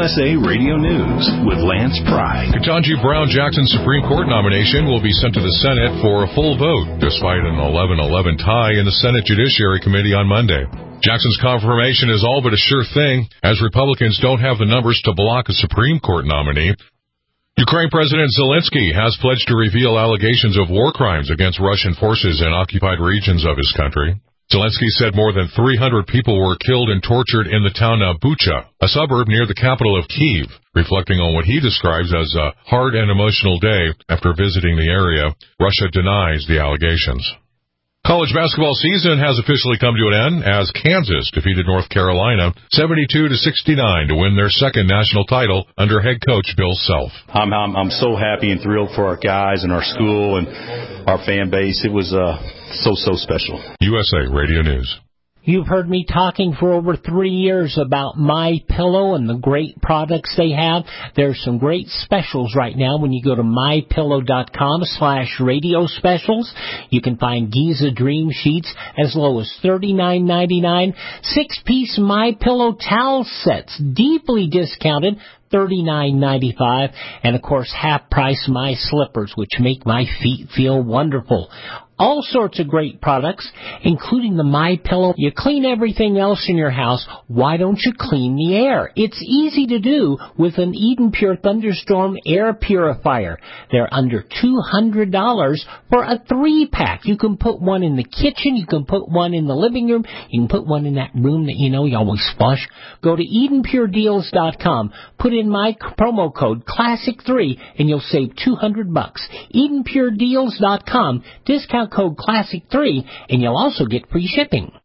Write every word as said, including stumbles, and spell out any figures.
S A Radio News with Lance Pry. Ketanji Brown Jackson's Supreme Court nomination will be sent to the Senate for a full vote, despite an eleven eleven tie in the Senate Judiciary Committee on Monday. Jackson's confirmation is all but a sure thing, as Republicans don't have the numbers to block a Supreme Court nominee. Ukraine President Zelensky has pledged to reveal allegations of war crimes against Russian forces in occupied regions of his country. Zelensky said more than three hundred people were killed and tortured in the town of Bucha, a suburb near the capital of Kyiv, reflecting on what he describes as a hard and emotional day after visiting the area. Russia denies the allegations. College basketball season has officially come to an end as Kansas defeated North Carolina seventy-two to sixty-nine to win their second national title under head coach Bill Self. I'm, I'm I'm so happy and thrilled for our guys and our school and our fan base. It was uh, so, so special. U S A Radio News. You've heard me talking for over three years about MyPillow and the great products they have. There's some great specials right now when you go to mypillow.com slash radio specials. You can find Giza Dream Sheets as low as thirty-nine ninety-nine. Six-piece MyPillow towel sets, deeply discounted, thirty-nine ninety-five. And, of course, half-price My Slippers, which make my feet feel wonderful. All sorts of great products, including the MyPillow. You clean everything else in your house. Why don't you clean the air? It's easy to do with an Eden Pure Thunderstorm air purifier. They're under two hundred dollars for a three-pack. You can put one in the kitchen. You can put one in the living room. You can put one in that room that you know you always flush. Go to Eden Pure Deals dot com. Put in my promo code Classic three, and you'll save two hundred bucks. Eden Pure Deals dot com. Discount code Classic three, and you'll also get free shipping.